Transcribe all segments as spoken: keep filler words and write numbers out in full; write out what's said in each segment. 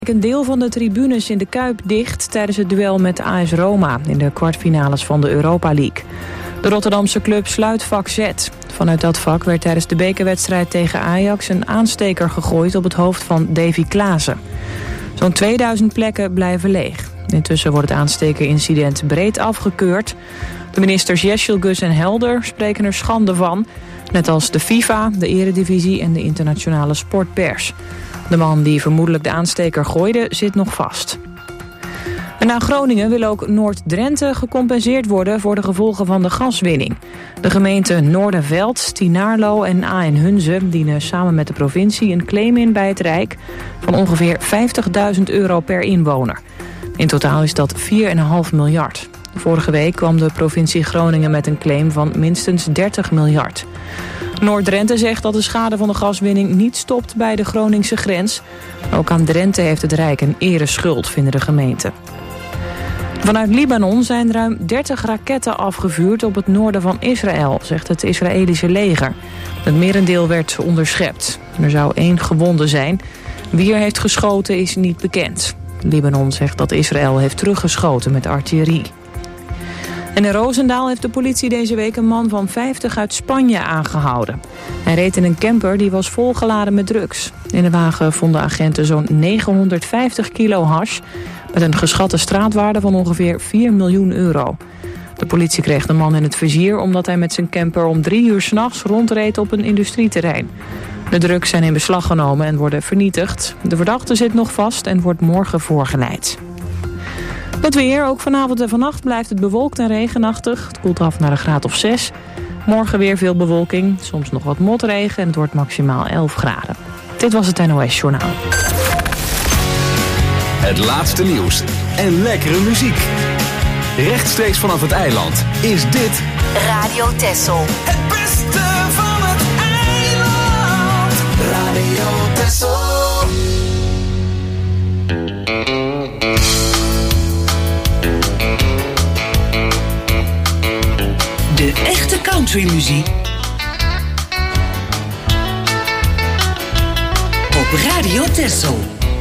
Een deel van de tribunes in de Kuip dicht tijdens het duel met A S Roma in de kwartfinales van de Europa League. De Rotterdamse club sluit vak Z. Vanuit dat vak werd tijdens de bekerwedstrijd tegen Ajax een aansteker gegooid op het hoofd van Davy Klaassen. Zo'n tweeduizend plekken blijven leeg. Intussen wordt het aanstekerincident breed afgekeurd. De ministers Jesjilgus en Helder spreken er schande van. Net als de FIFA, de Eredivisie en de internationale sportpers. De man die vermoedelijk de aansteker gooide zit nog vast. En na Groningen wil ook Noord-Drenthe gecompenseerd worden voor de gevolgen van de gaswinning. De gemeenten Noorderveld, Tienaarlo en Aen-Hunze dienen samen met de provincie een claim in bij het Rijk van ongeveer vijftigduizend euro per inwoner. In totaal is dat vier komma vijf miljard. Vorige week kwam de provincie Groningen met een claim van minstens dertig miljard. Noord-Drenthe zegt dat de schade van de gaswinning niet stopt bij de Groningse grens. Ook aan Drenthe heeft het Rijk een ereschuld, vinden de gemeenten. Vanuit Libanon zijn ruim dertig raketten afgevuurd op het noorden van Israël, zegt het Israëlische leger. Het merendeel werd onderschept. Er zou één gewonde zijn. Wie er heeft geschoten is niet bekend. Libanon zegt dat Israël heeft teruggeschoten met artillerie. En in Roosendaal heeft de politie deze week een man van vijftig uit Spanje aangehouden. Hij reed in een camper die was volgeladen met drugs. In de wagen vonden agenten zo'n negenhonderdvijftig kilo hash met een geschatte straatwaarde van ongeveer vier miljoen euro. De politie kreeg de man in het vizier omdat hij met zijn camper om drie uur 's nachts rondreed op een industrieterrein. De drugs zijn in beslag genomen en worden vernietigd. De verdachte zit nog vast en wordt morgen voorgeleid. Het weer, ook vanavond en vannacht blijft het bewolkt en regenachtig. Het koelt af naar een graad of zes. Morgen weer veel bewolking, soms nog wat motregen en het wordt maximaal elf graden. Dit was het N O S Journaal. Het laatste nieuws en lekkere muziek. Rechtstreeks vanaf het eiland is dit Radio Texel. Het beste van het eiland. Radio Texel. De echte countrymuziek op Radio Texel.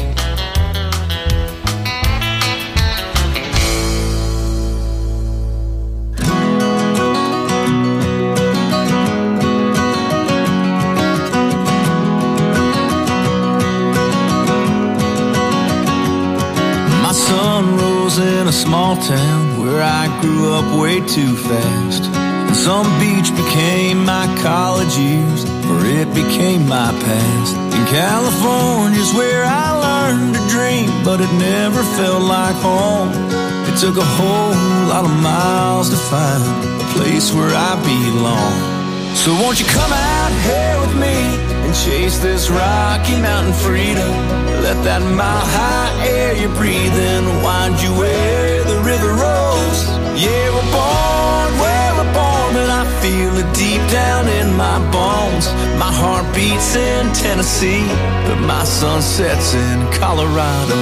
My sun rose in a small town where I grew up way too fast. Some beach became my college years, or it became my past. In California's where I learned to dream, but it never felt like home. It took a whole lot of miles to find a place where I belong. So won't you come out here with me and chase this Rocky Mountain freedom? Let that mile high air you breathe in wind you where the river rolls. Yeah, we're born where we're born, and I feel it deep down in my bones. My heart beats in Tennessee, but my sun sets in Colorado.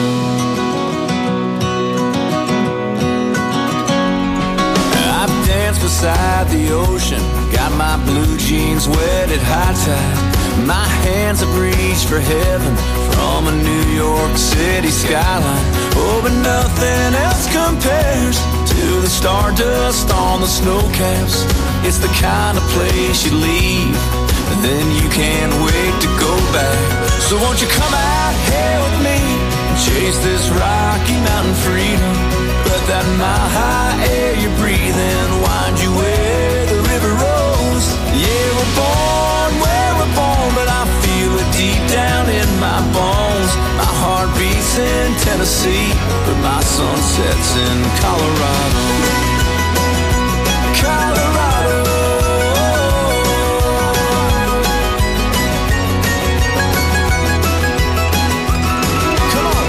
I've danced beside the ocean, got my blue jeans wet at high tide. My hands have reached for heaven from a New York City skyline. Oh, but nothing else compares to the stardust on the snowcaps. It's the kind of place you leave, and then you can't wait to go back. So won't you come out here with me and chase this Rocky Mountain freedom? Let that mile high air you breathe in wind you where the river rolls. Yeah, we're born where we're born, but I feel it deep down in my bones. My heart beats in Tennessee, but my sun sets in Colorado. Colorado. Come on.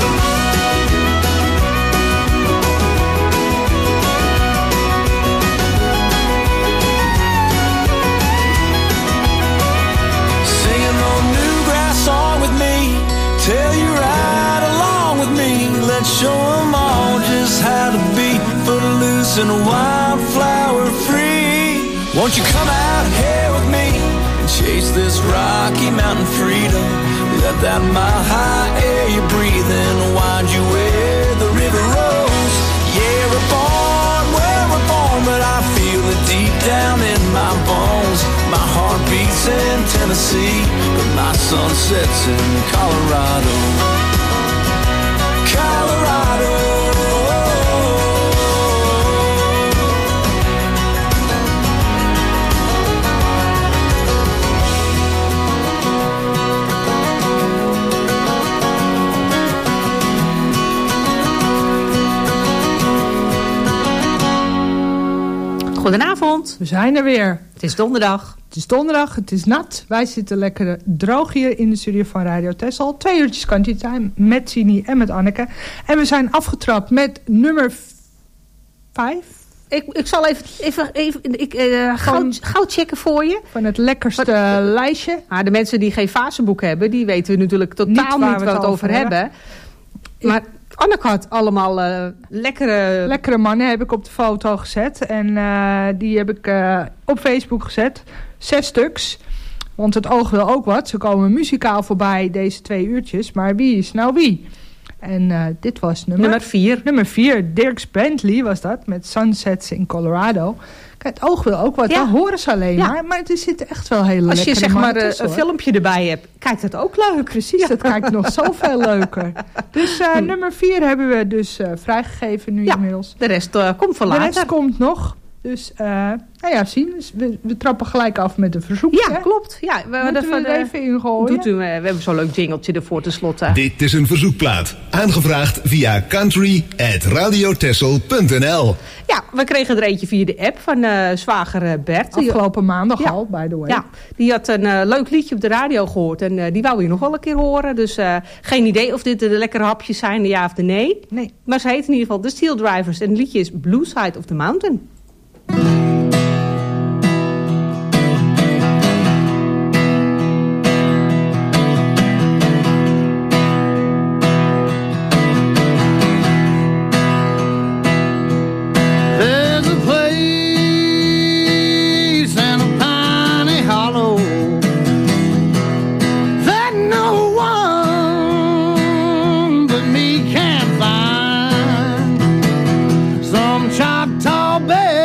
Sing an old Newgrass song with me. Tell you right along with me. Let's show them all just how to be footloose and wildflower free. Won't you come out here with me and chase this Rocky Mountain freedom? Let that mile high air you breathe in wind you where the river rolls. Yeah, we're born, where we're born, but I feel it deep down in my bones. My heart beats in Tennessee, but my sun sets in Colorado. Colorado. Goedenavond. We zijn er weer. Het is donderdag. Het is donderdag, het is nat. Wij zitten lekker droog hier in de studio van Radio Texel. Twee uurtjes Country Time met Sini en met Anneke. En we zijn afgetrapt met nummer vijf. Ik, ik zal even, even, even ik, uh, gauw, gauw checken voor je. Van het lekkerste Wat, uh, lijstje. Ah, de mensen die geen faseboek hebben, die weten natuurlijk totaal niet, niet waar we het, het over hebben. hebben. Maar Anneke had allemaal uh, lekkere... Lekkere mannen heb ik op de foto gezet. En uh, die heb ik uh, op Facebook gezet. Zes stuks. Want het oog wil ook wat. Ze komen muzikaal voorbij deze twee uurtjes. Maar wie is nou wie? En uh, dit was nummer... Nummer vier. Nummer vier. Dirks Bentley was dat. Met Sunsets in Colorado. Kijk, het oog wil ook wat. Ja. Dat horen ze alleen ja. maar. Maar er zitten echt wel hele Als je zeg maar tussen, een filmpje erbij hebt, kijkt het ook leuk. Precies, ja. Dat kijkt nog zoveel leuker. Dus uh, hm. nummer vier hebben we dus uh, vrijgegeven nu ja, inmiddels. De rest uh, komt van later. De rest komt nog. Dus, uh, nou ja, zien. Dus we, we trappen gelijk af met een verzoekje. Ja, klopt. Ja, we Moeten we er even in gooien? Doet u, we hebben zo'n leuk jingeltje ervoor tenslotte. Dit is een verzoekplaat. Aangevraagd via country at radiotessel punt n l. Ja, we kregen er eentje via de app van uh, zwager Bert. Afgelopen maandag ja. al, by the way. Ja, die had een uh, leuk liedje op de radio gehoord. En uh, die wou je nog wel een keer horen. Dus uh, geen idee of dit de lekkere hapjes zijn, de ja of de nee. Nee. Maar ze heet in ieder geval The Steel Drivers. En het liedje is Blue Side of the Mountain. Choctaw Bay.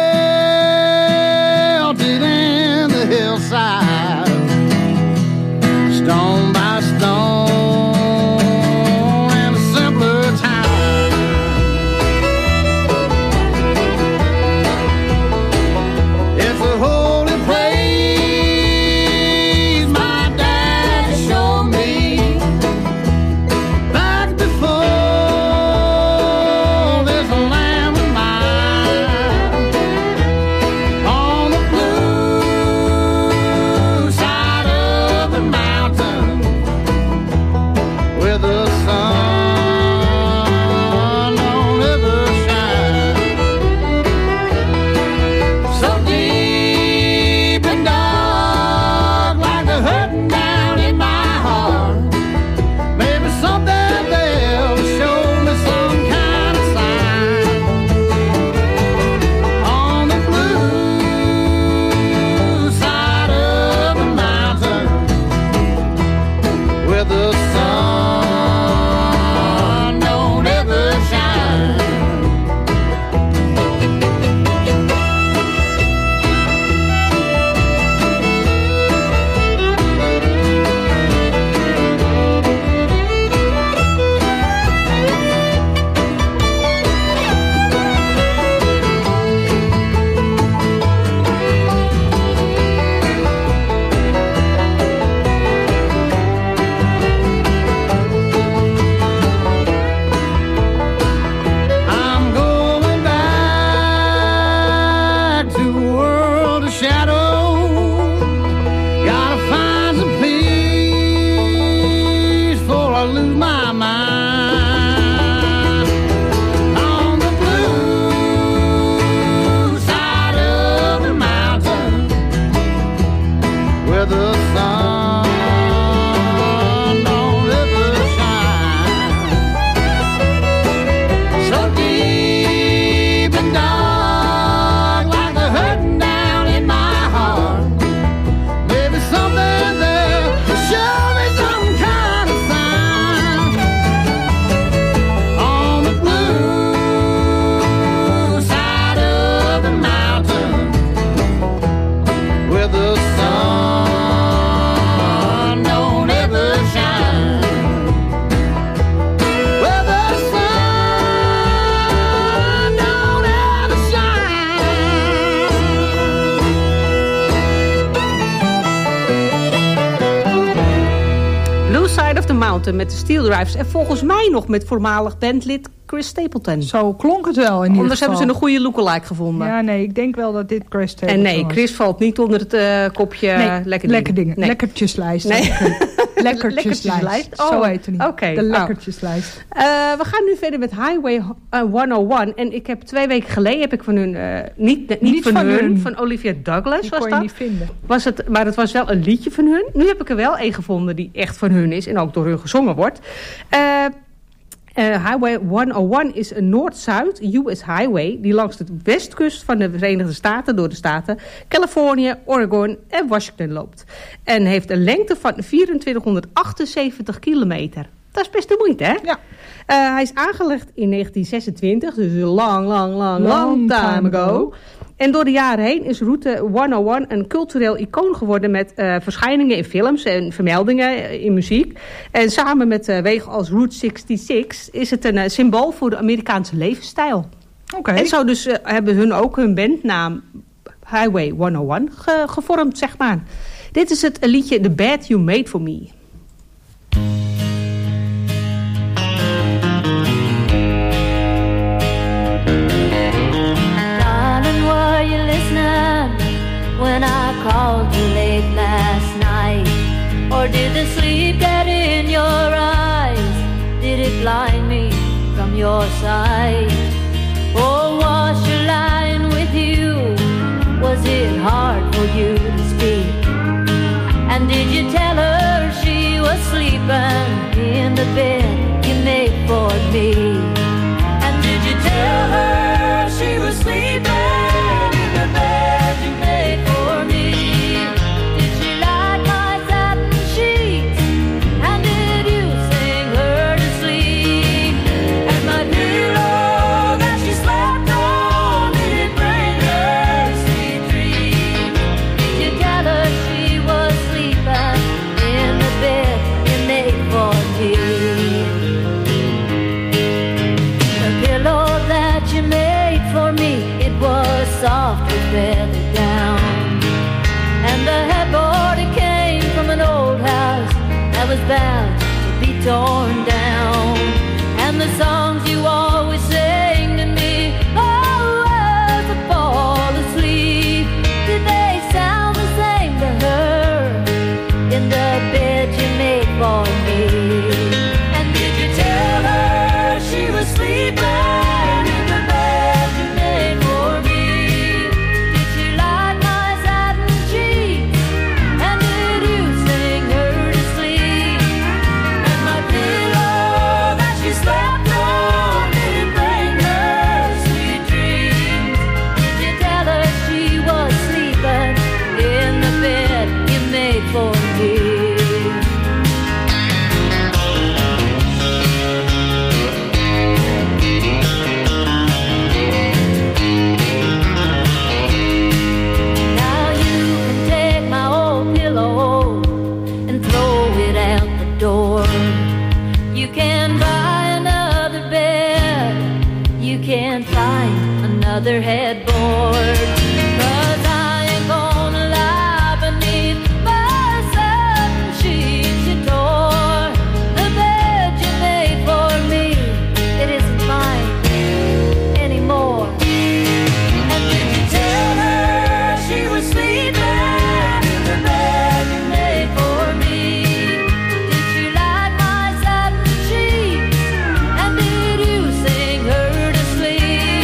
Mountain met de Steel Drivers. En volgens mij nog met voormalig bandlid Chris Stapleton. Zo klonk het wel in ieder Anders geval. hebben ze een goede lookalike gevonden. Ja, nee, ik denk wel dat dit Chris Stapleton En nee, Chris was. valt niet onder het uh, kopje nee, lekker dingen. Lekker dingen. Nee. Lekkertjeslijst. Nee. Lekkertjeslijst. Oh, Zo heette die. Okay. De lekkertjeslijst. Uh, we gaan nu verder met Highway honderdéén. En ik heb twee weken geleden heb ik van hun, uh, niet, niet, niet van, van hun, hun, van Olivia Douglas die was kon dat. je niet vinden. Was het, maar het was wel een liedje van hun. Nu heb ik er wel een gevonden die echt van hun is en ook door hun gezongen wordt. Uh, Uh, Highway honderdéén is een Noord-Zuid U S highway die langs de westkust van de Verenigde Staten door de staten Californië, Oregon en Washington loopt. En heeft een lengte van vierentwintighonderdachtenzeventig kilometer. Dat is best de moeite, hè? Ja. Uh, hij is aangelegd in negentien zesentwintig, dus een lang, lang, lang, long time ago. En door de jaren heen is route honderdéén een cultureel icoon geworden met uh, verschijningen in films en vermeldingen in muziek. En samen met uh, wegen als Route zesenzestig is het een uh, symbool voor de Amerikaanse levensstijl. Okay. En zo dus uh, hebben hun ook hun bandnaam Highway honderdéén ge gevormd, zeg maar. Dit is het liedje The Bed You Made For Me. When I called you late last night, or did the sleep get in your eyes? Did it blind me from your sight? Oh, was she lying with you? Was it hard for you to speak? And did you tell her she was sleeping in the bed you made for me? And did you tell her she was sleeping in the bed you made for me? Soft with feather down, and the headboard it came from an old house that was bound to be torn down. And the songs you always sang to me, oh, as I fall asleep, did they sound the same to her in the bed you made for me? And did you tell her she was sleeping? Another headboard, 'cause I ain't gonna lie beneath my satin sheets you tore. The bed you made for me, it isn't mine anymore. And did you tell her she was sleeping in the bed you made for me? Did you like my satin sheets? And did you sing her to sleep?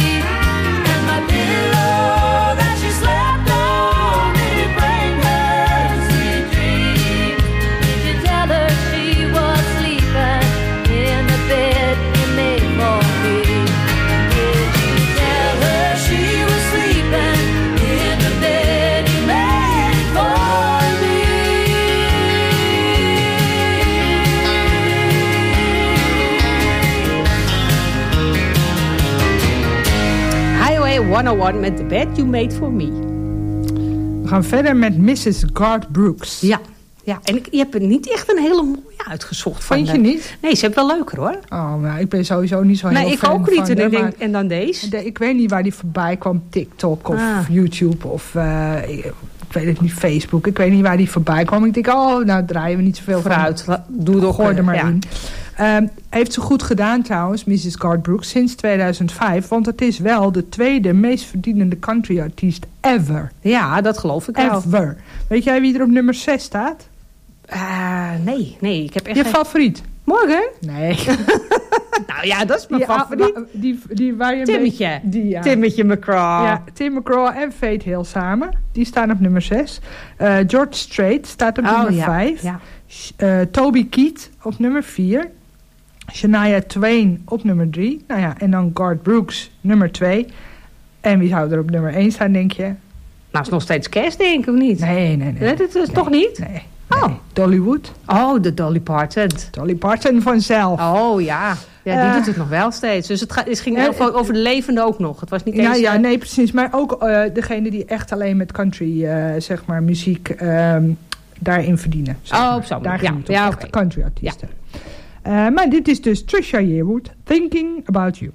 honderdéén met The Bed You Made For Me. We gaan verder met missus Garth Brooks. Ja, ja. En ik, je hebt er niet echt een hele mooie uitgezocht. Vond je de... niet? Nee, ze hebben wel leuker hoor. Oh, nou, ik ben sowieso niet zo heel nee, fan ik ook niet. van En, de, ik denk, en dan deze? De, ik weet niet waar die voorbij kwam. TikTok of ah. YouTube of... Uh, ik weet het niet, Facebook. Ik weet niet waar die voorbij kwam. Ik denk, oh, nou draaien we niet zoveel Vooruit, doe toch. Gooi er maar ja. in. Um, heeft ze goed gedaan trouwens, missus Garth Brooks, sinds tweeduizend vijf. Want het is wel de tweede meest verdienende country-artiest ever. Ja, dat geloof ik wel. Ever. Weet jij wie er op nummer zes staat? Uh, nee, nee, ik heb echt Je geen... favoriet? Morgan? Nee. Nou ja, dat is mijn Die, favoriet. ah, die, die, waar je Timmetje. Beetje, die, ja. Timmetje McGraw. Ja, Tim McGraw en Fate Hill samen. Die staan op nummer zes. Uh, George Strait staat op oh, nummer ja. vijf. Ja. Uh, Toby Keith op nummer vier. Shania Twain op nummer drie. Nou ja, en dan Garth Brooks nummer twee. En wie zou er op nummer één staan, denk je? Nou, het is nog steeds kerst, denk ik, of niet? Nee, nee, nee. Dat is nee, toch niet? Nee. Oh. Nee. Dollywood. Oh, de Dolly Parton. Dolly Parton vanzelf. Oh, ja. Ja, die Uh, doet het nog wel steeds. Dus het, gaat, het ging uh, over, over de levende ook nog. Het was niet Ja, eens... ja, uh, nee, precies. Maar ook uh, degene die echt alleen met country, uh, zeg maar, muziek um, daarin verdienen. Zeg Oh, maar. op zo'n Daar manier. ging het om. Ja, ja, Echt oké. country artiesten. Ja. Uh, maar dit is dus Trisha Yearwood, Thinking About You.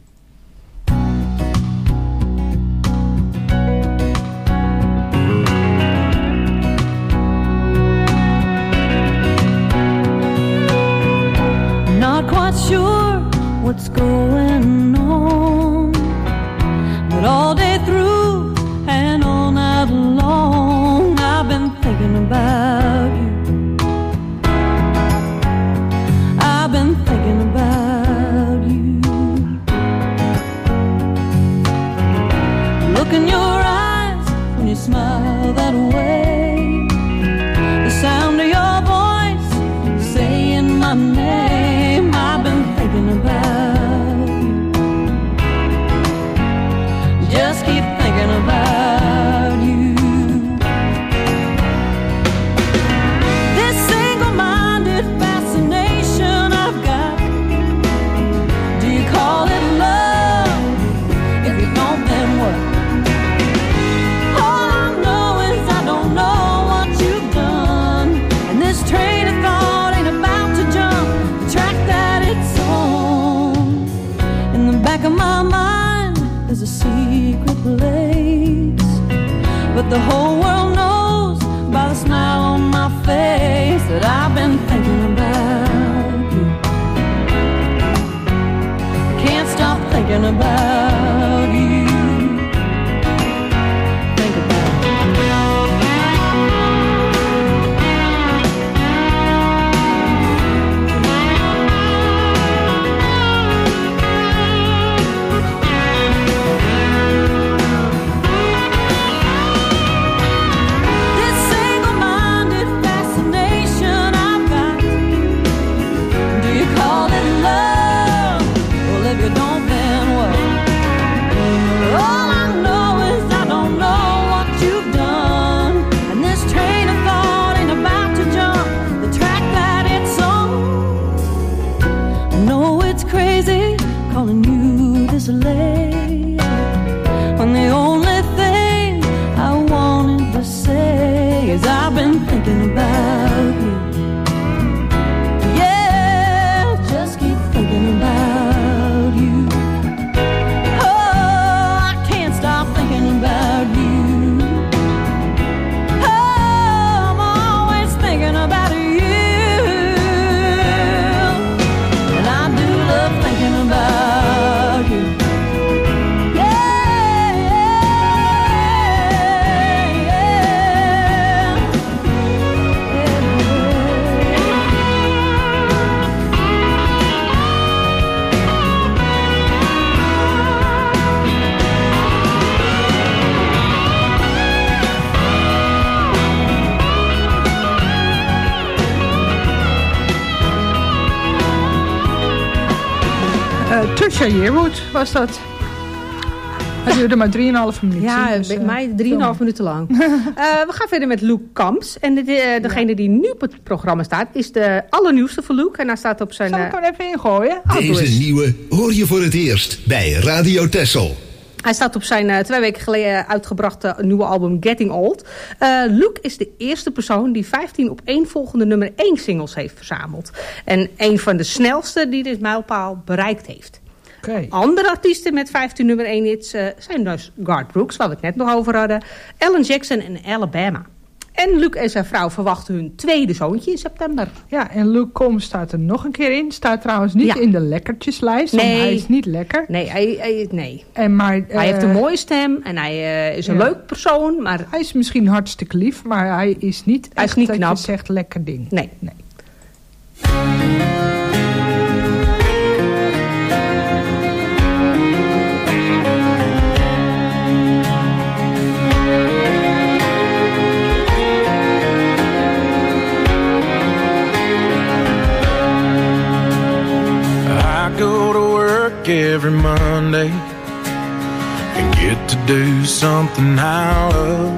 Not quite sure what's going on, but all day through and all night long I've been thinking about you. I've been thinking about you. Look in your eyes when you smile that way, the sound of your voice saying my name. I've been thinking about you. Just keep thinking about you. This single-minded fascination I've got, do you call it love? If you don't, then what? All I know is I don't know what you've done, and this train of thought ain't about to jump the track that it's on. In the back of my mind there's a secret place, but the whole world knows by the smile on my face that I've been thinking about you. Can't stop thinking about you. Think about this single-minded fascination I've got. Do you call it love? Well, if you don't, then what? All I know is I don't know what you've done, and this train of thought ain't about to jump the track that it's on. I know it's crazy calling you this late, when the only thing I wanted to say is I've been thinking about you. Yeah, just keep thinking about you. Oh, I can't stop thinking about you. Oh, I'm always thinking about you. And I do love thinking about you. Yeah, yeah, yeah. Uh, Trisha Yearwood was dat. Het duurde maar drieënhalve minuten. Ja, dus, bij uh, mij drieënhalf minuten lang. uh, we gaan verder met Luke Kamps. En de, de, degene die nu op het programma staat, is de allernieuwste van Luke. En hij staat op zijn... Zal ik hem er even ingooien? Oh, doe eens. Deze nieuwe hoor je voor het eerst bij Radio Texel. Hij staat op zijn uh, twee weken geleden uitgebrachte nieuwe album Getting Old. Uh, Luke is de eerste persoon die vijftien opeenvolgende nummer één singles heeft verzameld. En een van de snelste die dit mijlpaal bereikt heeft. Okay. Andere artiesten met vijftien nummer één hits uh, zijn dus Garth Brooks, waar we het net nog over hadden, Alan Jackson en Alabama. En Luc en zijn vrouw verwachten hun tweede zoontje in september. Ja, en Luc Combs staat er nog een keer in. Staat trouwens niet Ja. in de lekkertjeslijst, Nee. want hij is niet lekker. Nee, hij, hij, nee. En maar, hij uh, heeft een mooie stem en hij uh, is een ja. leuk persoon. Maar Hij is misschien hartstikke lief, maar hij is niet Hij is echt niet dat knap. je zegt lekker ding. nee. Nee. I go to work every Monday and get to do something I love.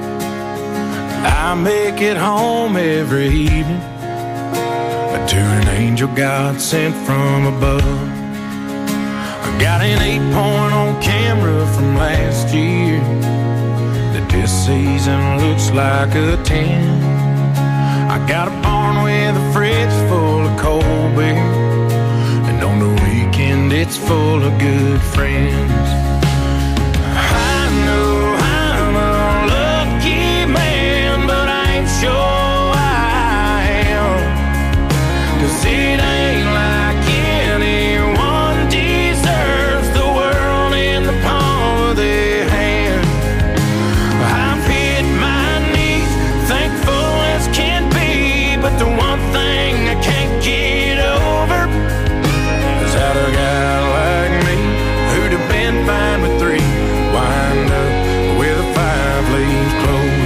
I make it home every evening to an angel God sent from above. I got an eight point on camera from last year that this season looks like a ten. I got a barn with a fridge full of cold beer, and on the weekend it's full of good friends. I know I'm a lucky man, but I ain't sure I am, 'cause it ain't like anyone deserves the world in the palm of their hand. I've hit my knees, thankful as can be, but the one thing I can't get over is how a guy like me, who'd have been fine with three, wind up with a five-leaf clover.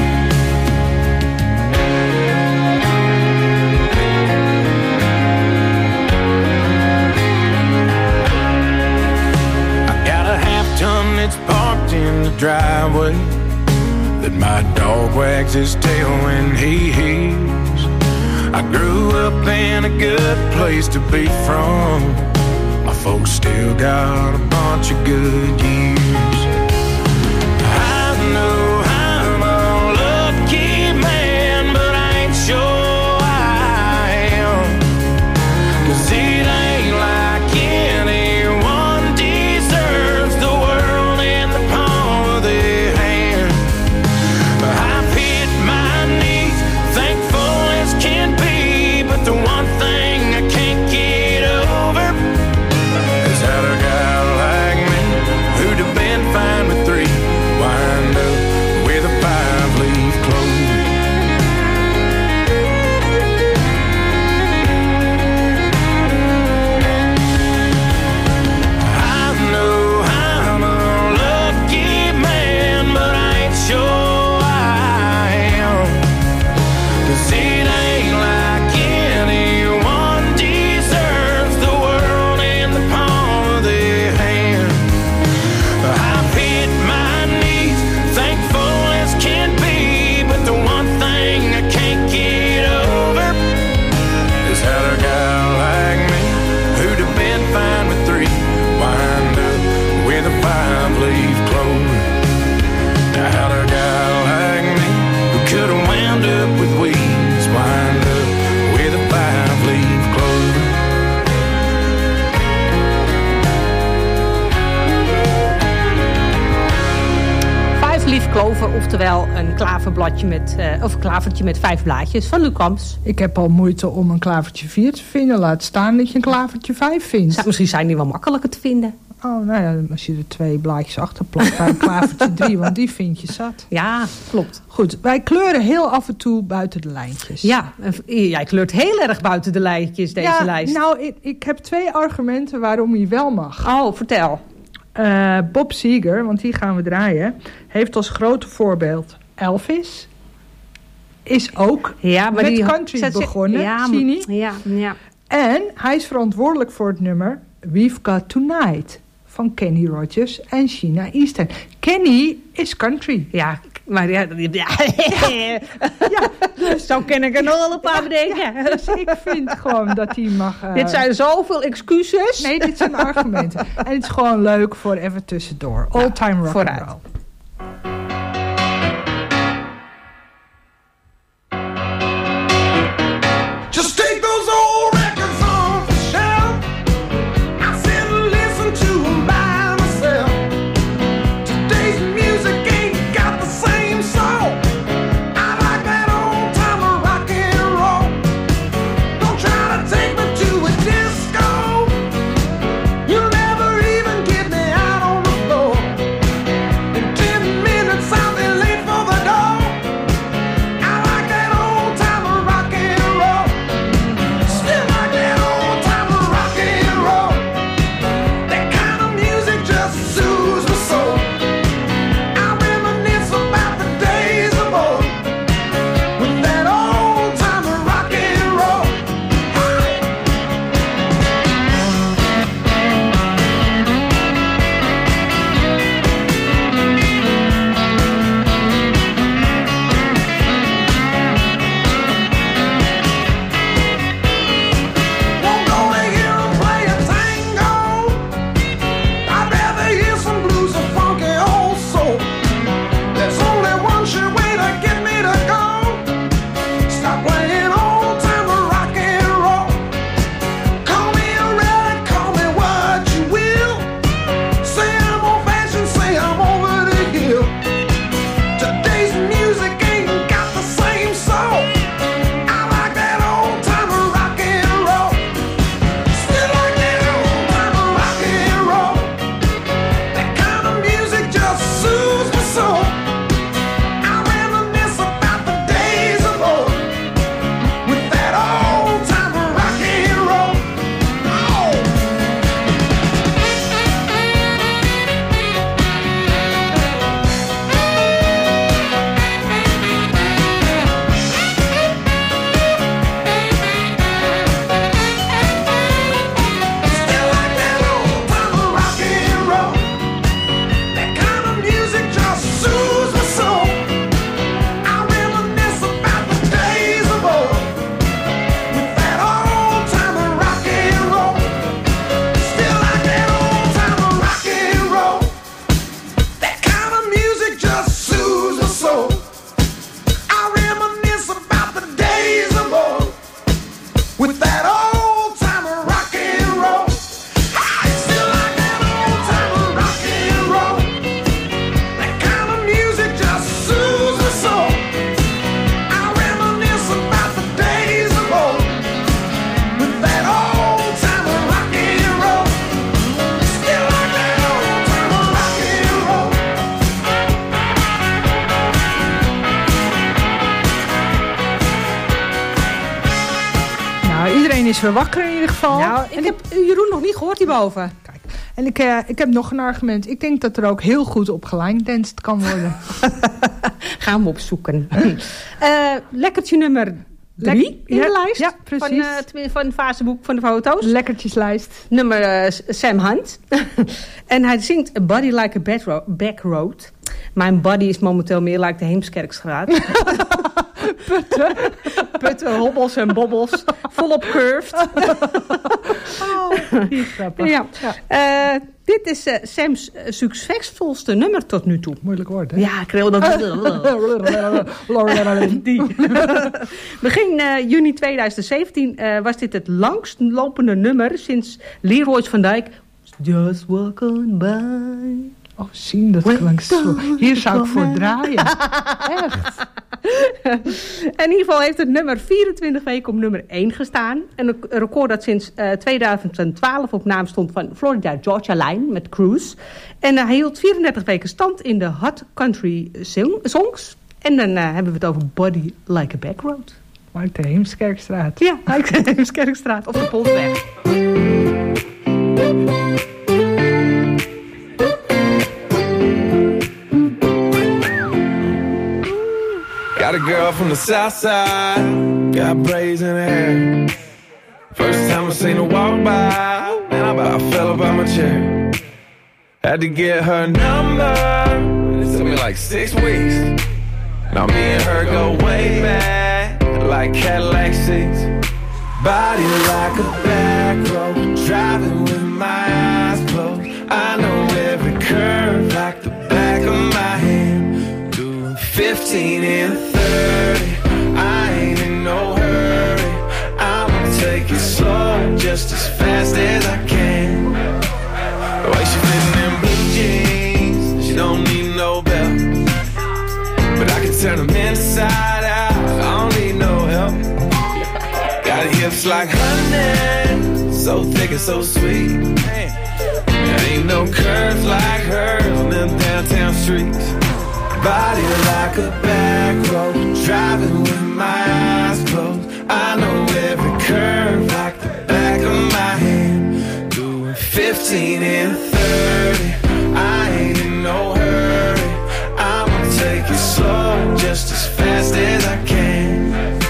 I got a half-ton that's parked in the driveway that my dog wags his tail when he hears. I grew up in a good place to be from. My folks still got a bunch of good years. I know I'm a lucky man, but I ain't sure I am, 'cause it ain't like anyone deserves the world in the palm of their hand. I've hit my knees, thankful as can be, but the one thing I can't get over is how a guy like me, who'd have been fine with three, wind up with a five-leaf clover. I know I'm a lucky man, but I ain't sure I am, 'cause it ain't like anyone deserves the world in the palm of their hand. I've hit my knees, thankful as can be, but the one thing I can't get over is how a guy like me, who'd have been fine with three, wind up with a five-leaf clover. Now how a guy like me, who could have wound up with weeds, wind up with a five-leaf clover. Vijflief klover, oftewel een klaverbladje met, uh, of een klavertje met vijf blaadjes van Luc Combs. Ik heb al moeite om een klavertje vier te vinden. Laat staan dat je een klavertje vijf vindt. Zou- Misschien zijn die wel makkelijker te vinden. Oh, nou ja, als je er twee blaadjes achter plakt bij een klavertje drie, want die vind je zat. Ja, klopt. Goed, wij kleuren heel af en toe buiten de lijntjes. Ja, en jij kleurt heel erg buiten de lijntjes, deze ja, lijst. Nou, ik, ik heb twee argumenten waarom hij wel mag. Oh, vertel. Uh, Bob Seger, want die gaan we draaien, heeft als grote voorbeeld Elvis. Is ook Ja, maar met die country zet zich- begonnen, ja, zie je niet? Ja, ja. En hij is verantwoordelijk voor het nummer We've Got Tonight van Kenny Rogers en Sheena Easton. Kenny is country. Ja, maar ja, ja. Ja, dus zo ken ik er nog wel een paar bedenken. ja, dus ik vind gewoon dat hij mag... Uh, Dit zijn zoveel excuses. Nee, dit zijn argumenten. En het is gewoon leuk voor even tussendoor. All-time rock vooruit. and roll. Just take those old records off the shelf. I sit and listen to 'em by myself. Today's music ain't got the same soul. I like that weer wakker in ieder geval. Nou, ik heb Jeroen nog niet gehoord hierboven. Kijk, en ik, uh, ik heb nog een argument. Ik denk dat er ook heel goed op gelinedance kan worden. Gaan we opzoeken. uh, lekkertje nummer drie Lek- in ja, de lijst. Ja, precies. Van, uh, van het faseboek van de foto's. Lekkertjeslijst. Nummer uh, Sam Hunt. En hij zingt A Body Like a Backro- Backroad. Mijn body is momenteel meer like de Heemskerkstraat. Putten. Putten, hobbels en bobbels. Volop curved. Oh, die grappig. Ja. Ja. Uh, dit is uh, Sam's uh, succesvolste nummer tot nu toe. Moeilijk woord, hè? Ja, ik wil dat... Die. Begin uh, juni tweeduizend zeventien uh, was dit het langst lopende nummer sinds Leroy van Dijk. Just walk on by. Oh, zien, dat klinkt zo. Hier zou ik voor draaien. Echt. In ieder geval heeft het nummer vierentwintig weken op nummer één gestaan. En een record dat sinds uh, tweeduizend twaalf op naam stond van Florida Georgia Line met Cruise. En uh, hij hield vierendertig weken stand in de Hot Country sing- Songs. En dan uh, hebben we het over Body Like a Backroad. Like de Heemskerkstraat. Ja, like de Heemskerkstraat of de Polsweg. Got a girl from the south side, got braids in her hair. First time I seen her walk by, man, I about fell up out my chair. Had to get her number, it took me like six weeks. Now me and her go way back, like Cadillac seats. Body like a back road, driving with my eyes closed. I know every curve like the back of my hand. Doing fifteen and thirty, I ain't in no hurry. I'ma take it slow, just as fast as I can. The way she fitting in blue jeans, she don't need no belt. But I can turn them inside out, I don't need no help. Got hips like honey, so thick and so sweet. There ain't no curves like hers on them downtown streets. Body like a back road, driving with my eyes closed. I know every curve like the back of my hand. Doing fifteen and thirty, I ain't in no hurry. I'ma take it slow, just as fast as I can.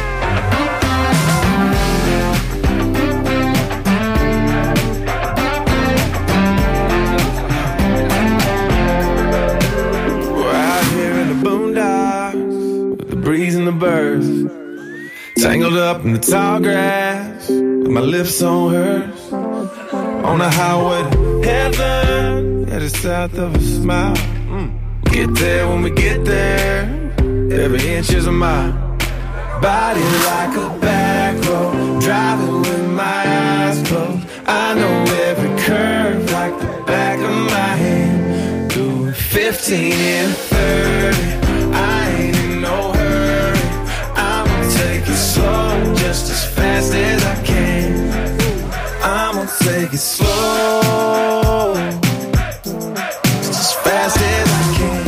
Breeze and the birds, tangled up in the tall grass, with my lips on hers. On the highway to heaven, headed south of a smile. Mm. Get there when we get there, every inch is a mile. Body like a back road, driving with my eyes closed. I know every curve like the back of my hand. Doing fifteen and thirty, I ain't in no hurry. Take it slow, just as fast as I can. I'ma take it slow, just as fast as I can.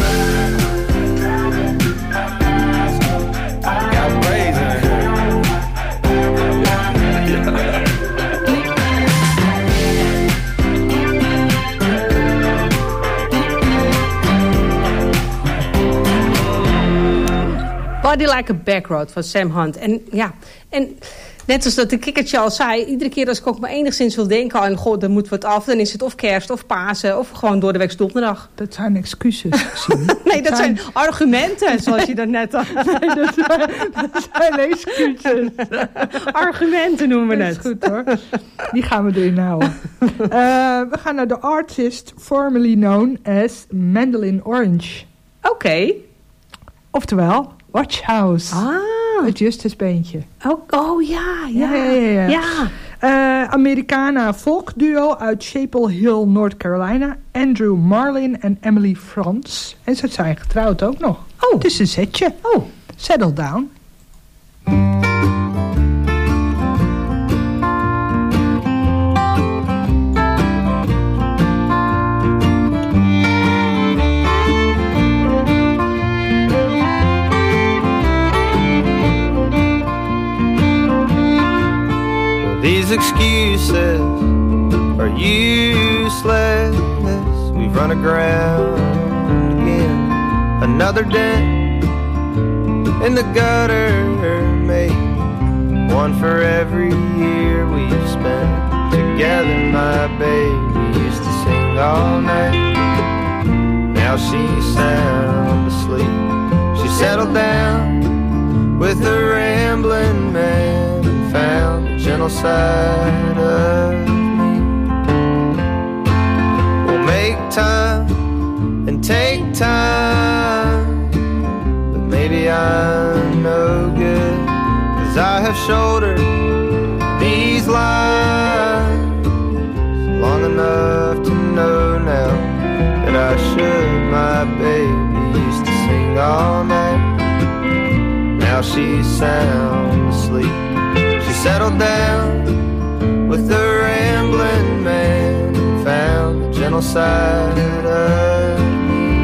I got braids in her. Body Like a Backroad van Sam Hunt. En ja, en net als dat de kikkertje al zei, iedere keer als ik ook maar enigszins wil denken aan, goh, dan moet wat af, dan is het of kerst of Pasen of gewoon door de week donderdag. Dat zijn excuses. Nee, dat zijn... zijn argumenten, zoals je dat net had. Nee, dat zijn, dat zijn excuses. Argumenten noemen we het. Dat is goed hoor. Die gaan we erin houden. Uh, we gaan naar de artist formerly known as Mandolin Orange. Oké. Okay. Oftewel, Watch House. Ah. Het Justice beentje. Oh, oh ja, ja. Ja, ja, ja. ja. Uh, Americana folk duo uit Chapel Hill, North Carolina. Andrew Marlin en Emily Frans. En ze zijn getrouwd ook nog. Oh. Het is een setje. Oh. Settle Down. These excuses are useless. We've run aground again. Another dent in the gutter, mate. One for every year we've spent together. My baby used to sing all night. Now she's sound asleep. She settled down with a rambling man and found the gentle side of me. We'll make time and take time, but maybe I'm no good, 'cause I have shouldered these lines long enough to know now that I should. My baby used to sing all night. Now she's sound asleep. She settled down with the rambling man and found the gentle side of me.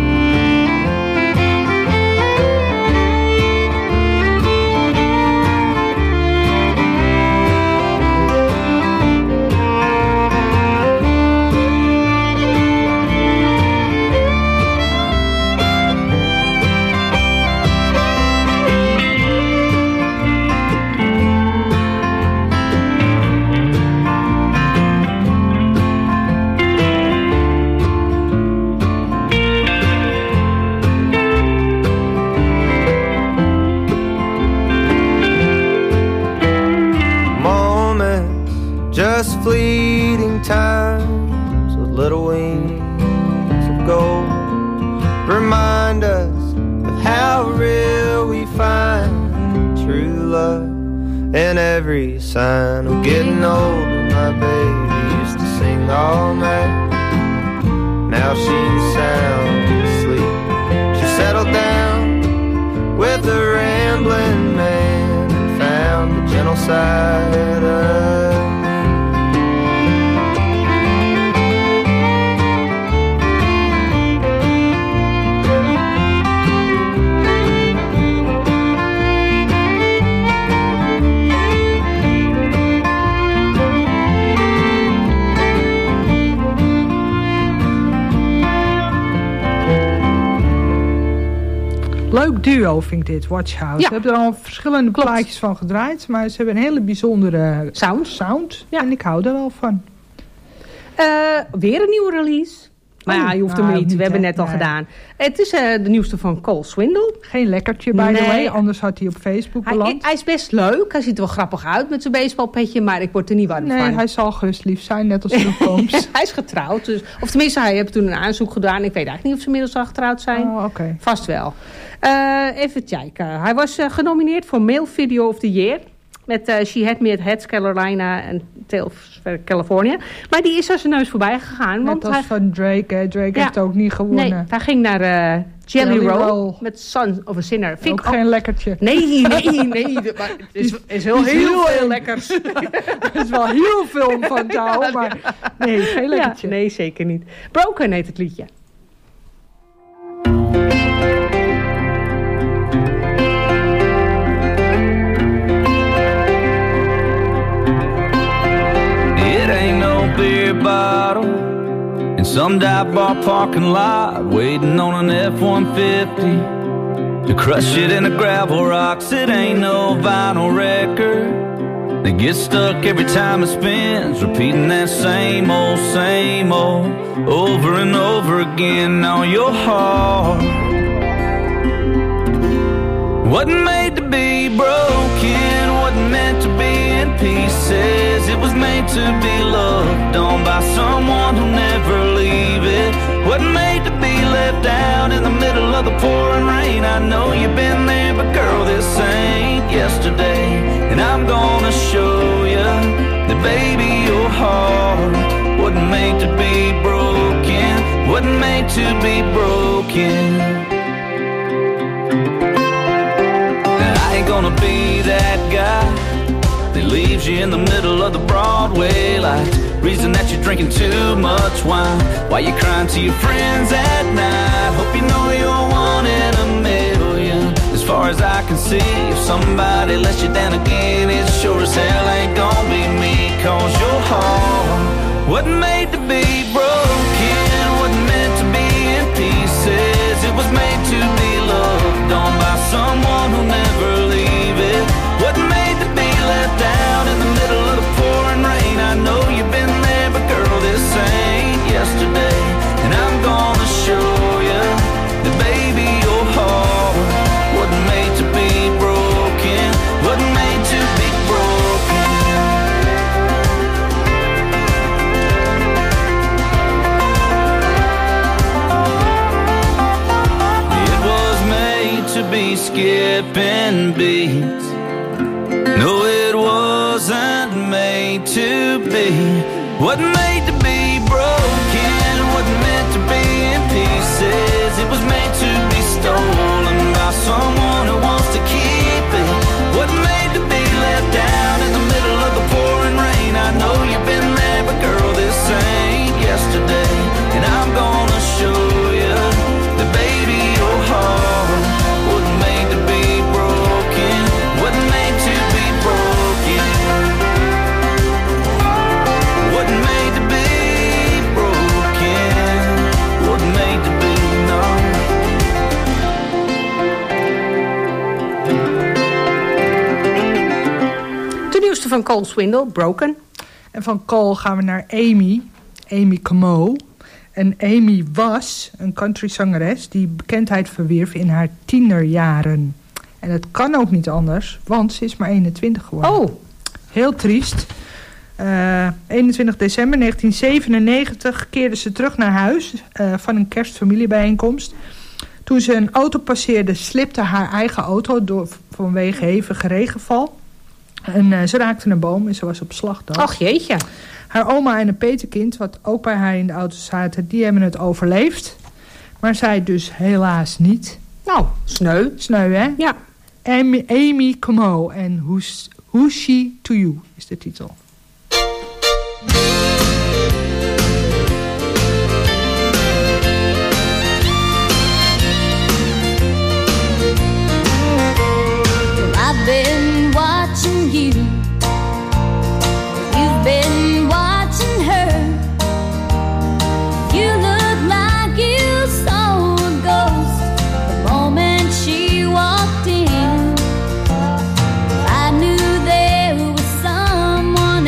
Just fleeting times with little wings of gold remind us of how real we find true love in every sign of getting older. My baby used to sing all night. Now she's sound asleep. She settled down with a rambling man and found the gentle side of Leuk duo vind ik dit, Watch House. Ja. Ze hebben er al verschillende Klopt. plaatjes van gedraaid, maar ze hebben een hele bijzondere Sound. sound Ja. en ik hou er wel van. Uh, weer een nieuwe release. Maar Oh, ja, je hoeft nou, hem niet. niet, We hebben hè? net al Nee. gedaan. Het is uh, de nieuwste van Cole Swindle. Geen lekkertje, by Nee. the way, anders had hij op Facebook Hij, beland. hij is best leuk. Hij ziet er wel grappig uit met zijn baseballpetje, maar ik word er niet warm Nee, van. hij zal gerust lief zijn, net als Luke Combs. Hij is getrouwd. Dus, of tenminste, hij heeft toen een aanzoek gedaan. Ik weet eigenlijk niet of ze inmiddels al getrouwd zijn. Oh, oké. Okay. Vast wel. Uh, even kijken. Hij was uh, genomineerd voor Male Video of the Year. Met uh, She Had Me at Heads Carolina en Tales of California. Maar die is er zijn neus voorbij gegaan. Want Net als hij... van Drake, hè. Drake Ja. heeft ook niet gewonnen. Nee, hij ging naar uh, Jelly, Jelly Roll, Roll. met Son of a Sinner. Vind Ook ik ook... geen lekkertje. Nee, nee, nee. Maar het is, is heel, is heel, heel veel eng. lekkers. Er is wel heel veel om van te houden, maar nee, geen lekkertje. Ja, nee, zeker niet. Broken heet het liedje. It ain't no beer bottle in some dive bar parking lot, waiting on an F one fifty to crush it in the gravel rocks. It ain't no vinyl record that gets stuck every time it spins, repeating that same old, same old, over and over again. Now your heart wasn't made to be broken, wasn't meant to be in pieces. It was made to be loved on by someone who'll never leave it. Wasn't made to be left out in the middle of the pouring rain. I know you've been there, but girl, this ain't yesterday. And I'm gonna show you that baby, your heart wasn't made to be broken, wasn't made to be broken. I ain't gonna be that guy that leaves you in the middle of the Broadway lights, reason that you're drinking too much wine while you're crying to your friends at night. Hope you know you're one in a million. As far as I can see. If somebody lets you down again, it sure as hell ain't gonna be me. Cause your heart wasn't made to be broken, wasn't meant to be in pieces. It was made to be loved on by someone who'll never leave it. Wasn't made to be let down in the middle of the pouring rain. I know you've been there, but girl, this ain't yesterday. And I'm gonna show you that baby, your heart wasn't made to be broken, wasn't made to be broken. It was made to be skipping beats. No, it wasn't made to be. Wasn't made to be broken, wasn't meant to be in pieces. It was made to be stolen by someone who wants to keep it. Wasn't made to be let down in the middle of the pouring rain. I know you've been there, but girl, this ain't yesterday. And I'm gonna show you that baby, your heart wasn't made to be broken, wasn't made to be broken, wasn't made to be broken, wasn't made to be, no. De nieuwste van Cole Swindle, Broken. En van Cole gaan we naar Amy, Amy Como. En Amy was een countryzangeres die bekendheid verwierf in haar tienerjaren. En het kan ook niet anders, want ze is maar eenentwintig geworden. Oh. Heel triest. Uh, eenentwintig december negentien zevenennegentig keerde ze terug naar huis uh, van een kerstfamiliebijeenkomst. Toen ze een auto passeerde, slipte haar eigen auto door, vanwege hevige regenval. En uh, ze raakte een boom en ze was op slag dood. Ach jeetje. Haar oma en een petekind, wat ook bij haar in de auto zaten, die hebben het overleefd. Maar zij dus helaas niet. Nou, sneu. Sneu, hè? Ja. Amy, Amy Como en Who's, Who's She To You is de titel. I've been watching you. You've been watching her. You look like you saw a ghost the moment she walked in. I knew there was someone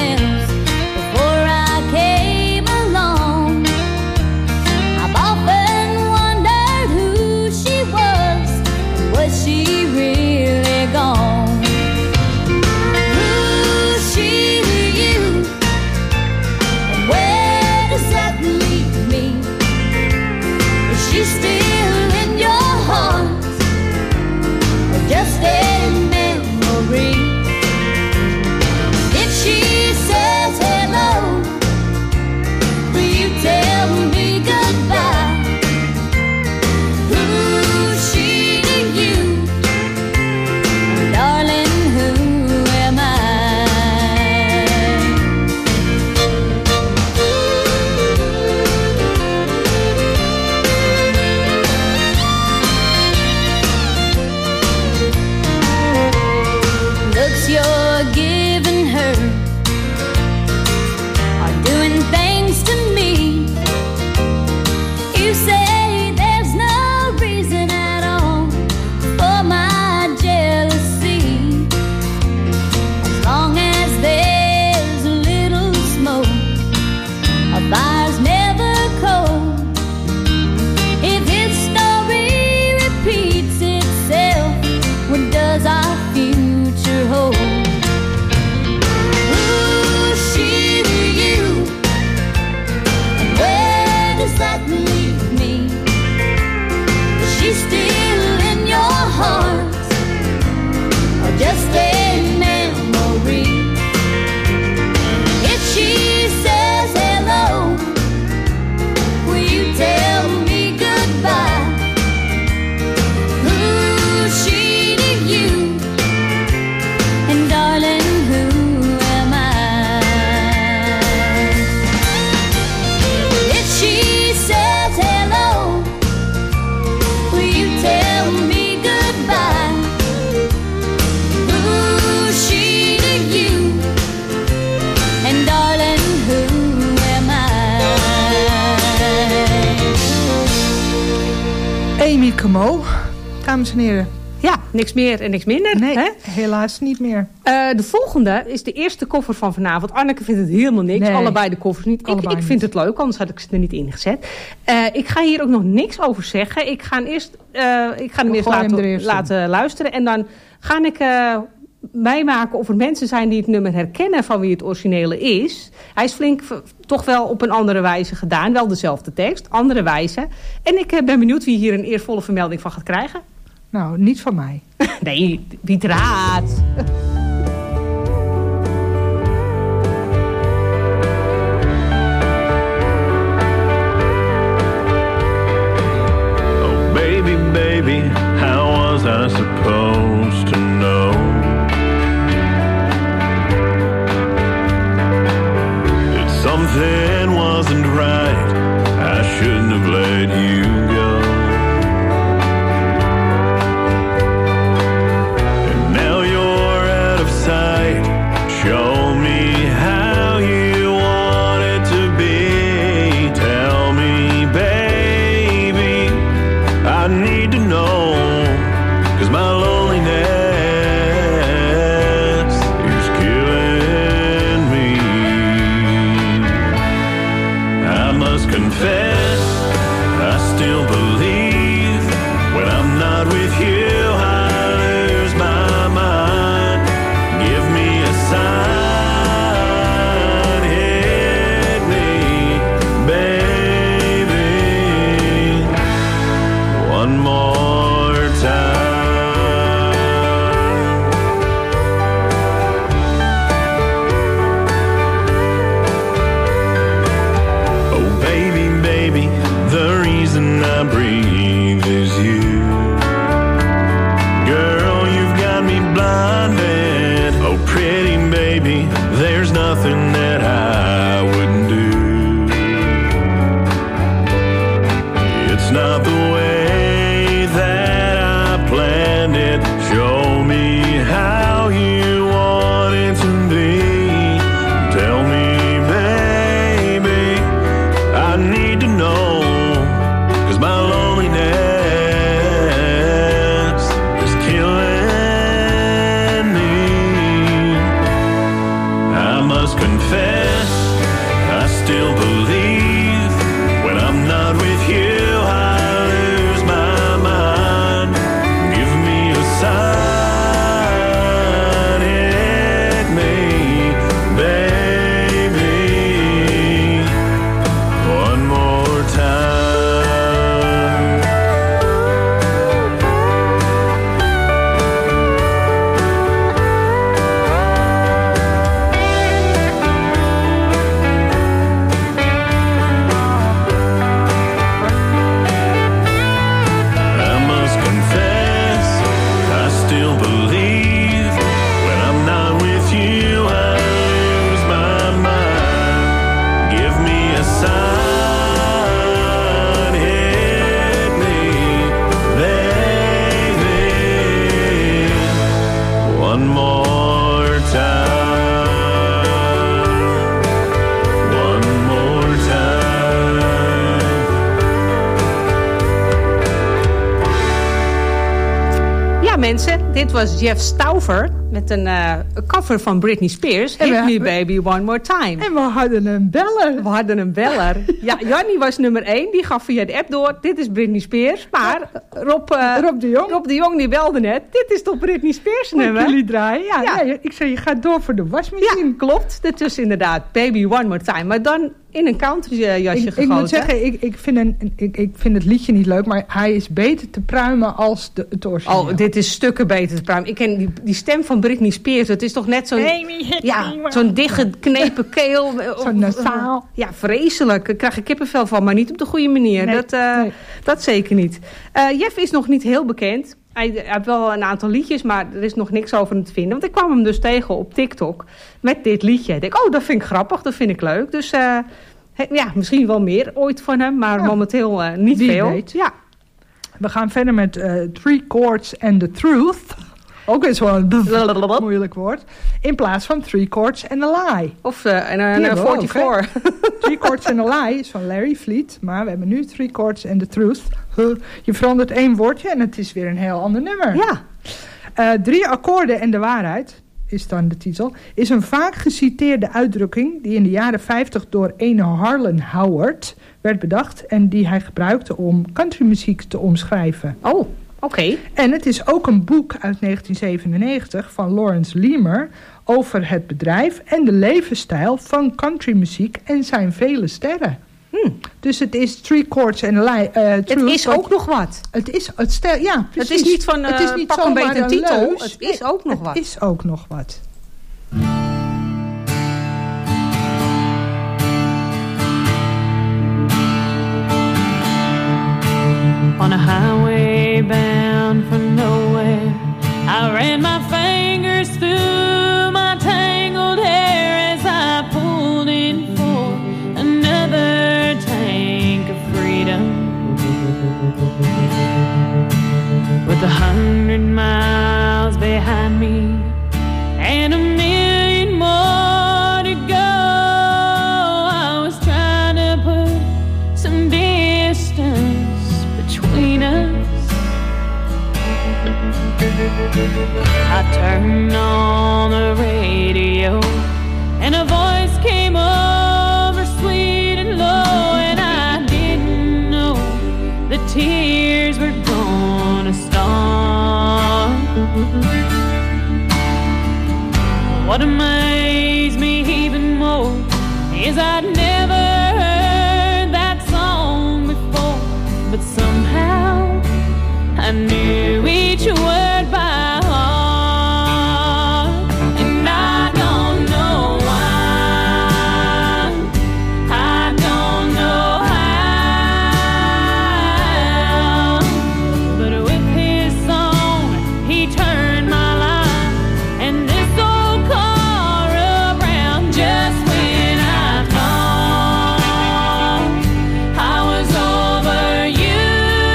Amy Camo, dames en heren. Ja, niks meer en niks minder. Nee, hè? helaas niet meer. Uh, de volgende is de eerste koffer van vanavond. Anneke vindt het helemaal niks. Nee. Allebei de koffers niet. Ik, ik vind het leuk, anders had ik ze er niet in gezet. Uh, ik ga hier ook nog niks over zeggen. Ik ga hem eerst, uh, ik ga hem eerst laten, hem eerst laten luisteren. En dan ga ik uh, meemaken of er mensen zijn die het nummer herkennen van wie het originele is. Hij is flink toch wel op een andere wijze gedaan. Wel dezelfde tekst, andere wijze. En ik uh, ben benieuwd wie hier een eervolle vermelding van gaat krijgen. Nou, niet van mij. Nee, wie het raadt. Oh baby, baby, how was I supposed to know? That something wasn't right. I shouldn't have let you go. Show me how you want it to be. Tell me, baby, I need to know. 'Cause my loneliness is killing me. I must confess, I still believe when I'm not with you. Nothing that I wouldn't do. It's not the way that I planned it. Show me how you want it to be. Tell me, baby, I need to know. 'Cause my loneliness is killing me. I must confess, I still believe when I'm not with you, I lose my mind. Give me a sign, hit me, baby, one more time. One more time. One more time. Ja mensen, dit was Jeff Stauver met een, uh, een cover van Britney Spears. Hit we, Me Baby One More Time. En we hadden een beller. We hadden een beller. Ja, Jannie was nummer één. Die gaf via de app door. Dit is Britney Spears. Maar Rob, uh, Rob de Jong. Rob de Jong die belde net. Dit is toch Britney Spears nummer? Jullie draaien. Ja, ja. ja, ik zei, je gaat door voor de wasmachine. Ja, klopt. Dit is inderdaad Baby One More Time. Maar dan in een country jasje ik, gegoten. Ik moet zeggen, ik, ik, vind een, ik, ik vind het liedje niet leuk, maar hij is beter te pruimen als de, het origineel. Oh, dit is stukken beter te pruimen. Ik ken die, die stem van Britney Spears. Het is toch net zo'n ja, zo'n dichtgeknepen keel. Zo'n nasaal. Ja, vreselijk. Ik krijg er kippenvel van, maar niet op de goede manier. Nee, dat, uh, nee. dat zeker niet. Uh, Jeff is nog niet heel bekend. Hij, hij heeft wel een aantal liedjes, maar er is nog niks over hem te vinden. Want ik kwam hem dus tegen op TikTok met dit liedje. Ik denk, oh, dat vind ik grappig, dat vind ik leuk. Dus uh, ja, misschien wel meer ooit van hem, maar ja, momenteel uh, niet wie veel. weet. Ja. We gaan verder met uh, Three Chords and the Truth. Ook weer zo'n moeilijk woord. In plaats van Three Chords and a Lie. Of uh, en een vierenveertig. Three Chords and a Lie is van Larry Fleet. Maar we hebben nu Three Chords and the Truth. Je verandert één woordje en het is weer een heel ander nummer. Ja. Uh, drie akkoorden en de waarheid, is dan de titel, is een vaak geciteerde uitdrukking die in de jaren vijftig door ene Harlan Howard werd bedacht en die hij gebruikte om countrymuziek te omschrijven. Oh, oké. Okay. En het is ook een boek uit negentien zevenennegentig van Lawrence Leamer over het bedrijf en de levensstijl van countrymuziek en zijn vele sterren. Hmm. Dus het is Three Chords and a Lie. Uh, het is ook nog wat. Het is, het stel, ja, precies. Het is niet van uh, het is niet pak een beetje een titel. Leus. Het is ook nog het wat. Het is ook nog wat. On a highway bound for nowhere, I ran my fingers through my tangled hair as I pulled in for another tank of freedom. With a hundred miles behind me and a million more to go, I was trying to put some distance between us. I turned on the radio and a voice came over sweet and low, and I didn't know the tears were gonna start. What amazed me even more is I'd never heard that song before, but somehow I knew each word by heart, and I don't know why, I don't know how, but with his song he turned my life and this old car around. Just when I thought I was over you,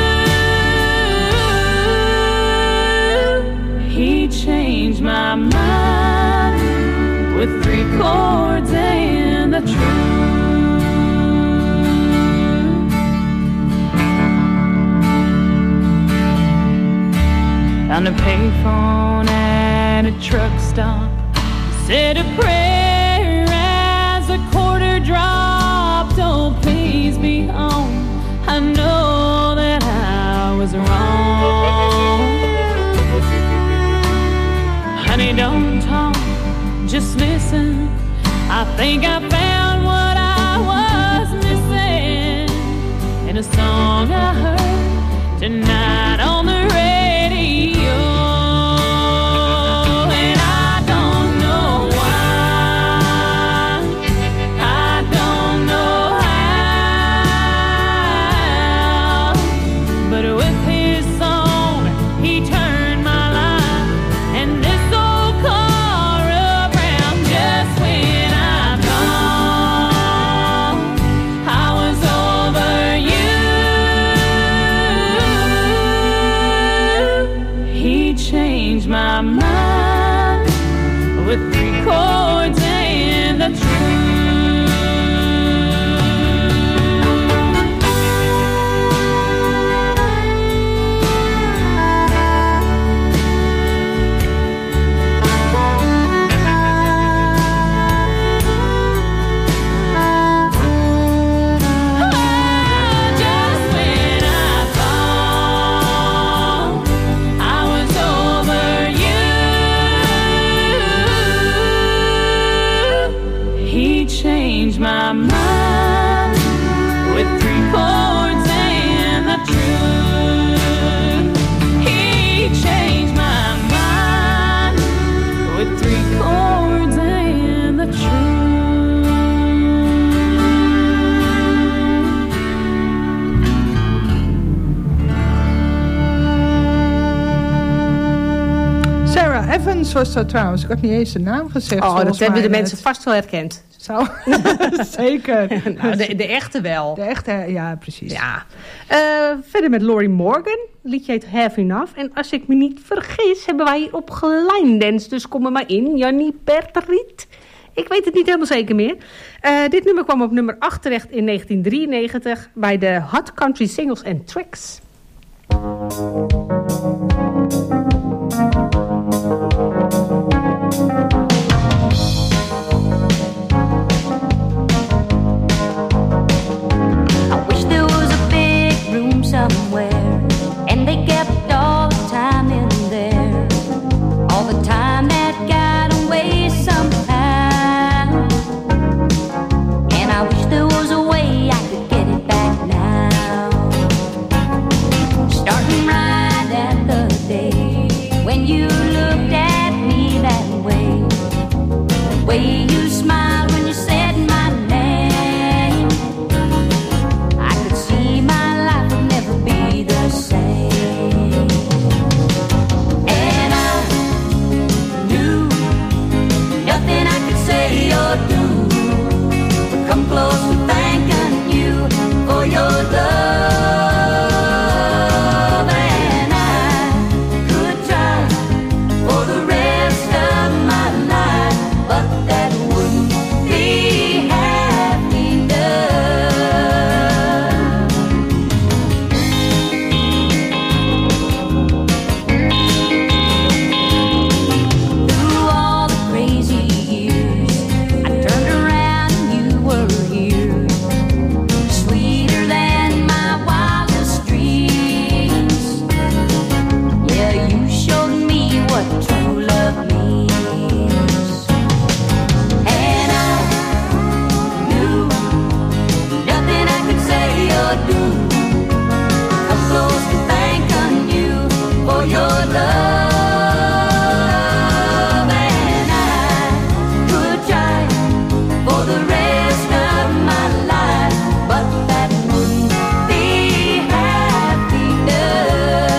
he changed my mind with three chords and the truth. Found a payphone at a truck stop, said a prayer as a quarter dropped. Oh, please be home, I know that I was wrong. Honey, don't talk, just listen. I think I found what I was missing in a song I heard tonight on the radio. And I don't know why, I don't know how, but with his song he turned my life and this old car around. Just when I thought I was over you, he changed my mind with three chords and the truth. Just when I thought I was over you, he changed my mind with three chords and the truth. He changed my mind with three chords and the truth. Sarah Evans was dat trouwens. Ik had niet eens de naam gezegd. Oh, dat volgens hebben mij de net. mensen vast wel herkend. Zou, zeker. Nou, de, de echte wel. De echte, ja, precies. Ja. Uh, verder met Laurie Morgan. Het liedje heet Have Enough. En als ik me niet vergis, hebben wij hier op gelijndance. Dus kom er maar in, Jannie Berteriet. Ik weet het niet helemaal zeker meer. Uh, dit nummer kwam op nummer acht terecht in negentien drieënnegentig... bij de Hot Country Singles and Tracks. Somewhere, and they kept all the time in there, all the time that got away somehow. And I wish there was a way I could get it back now. Starting right at the day when you looked at me that way, the way you smiled when you said my name, I could see my life would never be the same. And I knew nothing I could say or do would come close to thanking you for your love. And I could try for the rest of my life, but that wouldn't be happiness. Through all the crazy years, I turned around and you were here, sweeter than my wildest dreams. Yeah, you showed me what true love means. And I knew nothing I could say or do come close to thanking you for your love. And I could try for the rest of my life, but that wouldn't be happiness.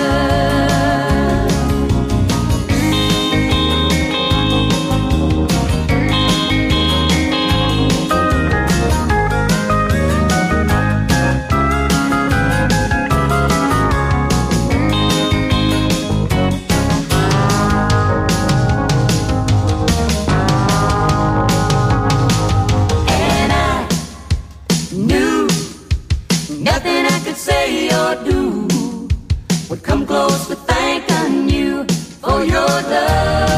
And I knew nothing I could say or do would come close to thanking you for your love.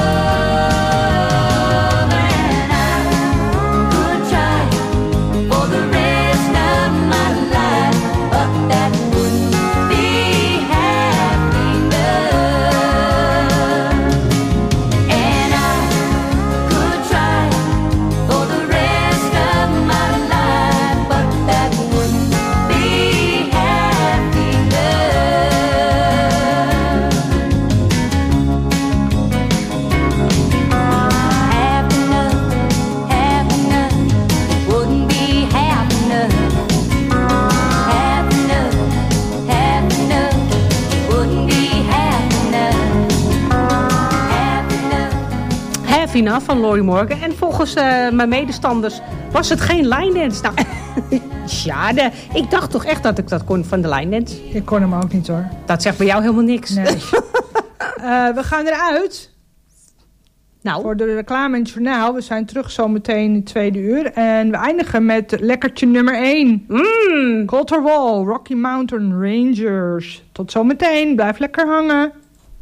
And I could try for the rest of my life, but that wouldn't be happiness. And I could try for the rest of my life, but that wouldn't be happiness. Half enough, half enough, wouldn't be half enough. Half enough, half enough, wouldn't be half enough. Half enough. Have Enough van Laurie Morgan. En volgens uh, mijn medestanders was het geen line dance. Nou, ja, de, ik dacht toch echt dat ik dat kon van de line dance. Ik kon hem ook niet hoor. Dat zegt bij jou helemaal niks. Nee. Uh, we gaan eruit. Nou. Voor de reclame en het journaal. We zijn terug zometeen in het tweede uur. En we eindigen met lekkertje nummer één. Mm. Colter Wall, Rocky Mountain Rangers. Tot zometeen. Blijf lekker hangen.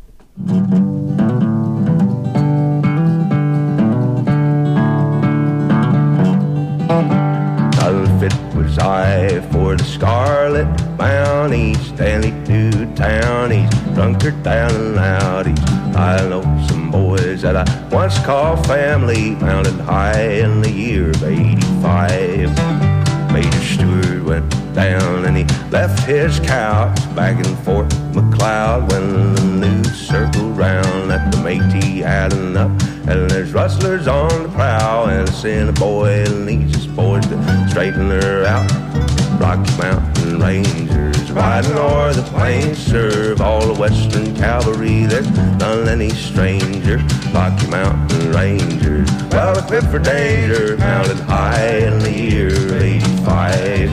Unfit was I for the Scarlet Bounty, Stanley to town, he's drunker down and out. He's, I know some boys that I once called family, mounted high in the year of eighty-five. Major Stewart went down and he left his couch back in Fort McLeod when the news circled round that the Métis had enough. And there's rustlers on the prowl and it's in a boy and needs his boys to straighten her out. Rocky Mountain Rangers riding o'er the plains, serve all the western cavalry. There's none any stranger, Rocky Mountain Rangers, well equipped for danger, mounted high in the year eighty-five.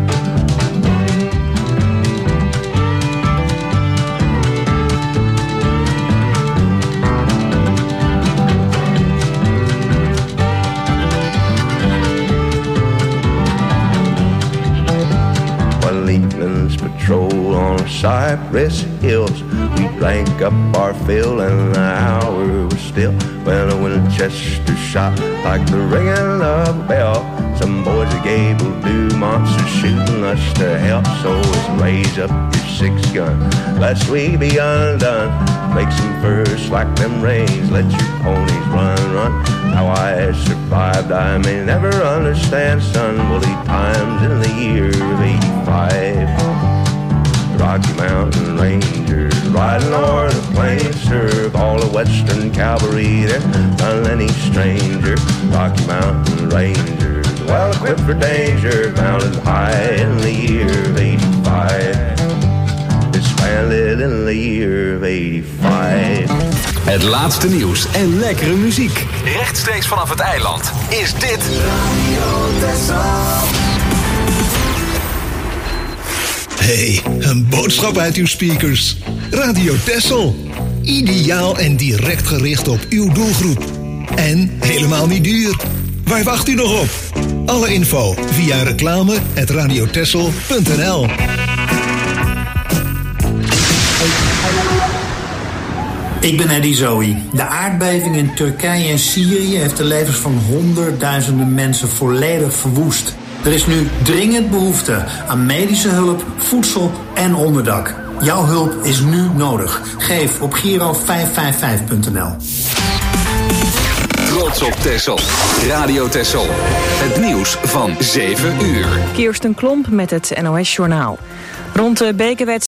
Patrol on Cypress Hills, we drank up our fill and the hour was still when a Winchester shot like the ringing of a bell. Some boys at Gable do monsters shooting us to hell. So let's raise up your six gun, lest we be undone. Make some furs like them reins, let your ponies run, run. How I survived I may never understand, son. Woolly times in the year of eighty-five. Rocky Mountain Rangers, riding o'er the plains, serve all the western cavalry. There's none any stranger, Rocky Mountain Rangers, well equipped for danger, mounted high in the year of eighty-five. Disbanded in the year of eighty-five. Het laatste nieuws en lekkere muziek. Rechtstreeks vanaf het eiland. Is dit Radio Texel. Hey, een boodschap uit uw speakers. Radio Texel. Ideaal en direct gericht op uw doelgroep. En helemaal niet duur. Waar wacht u nog op? Alle info via reclame at radiotexel punt n l. Ik ben Eddie Zoe. De aardbeving in Turkije en Syrië heeft de levens van honderdduizenden mensen volledig verwoest. Er is nu dringend behoefte aan medische hulp, voedsel en onderdak. Jouw hulp is nu nodig. Geef op Giro vijf vijf vijf punt n l. Trots op Texel. Radio Texel. Het nieuws van zeven uur. Kirsten Klomp met het N O S-journaal. Rond de bekerwedstrijd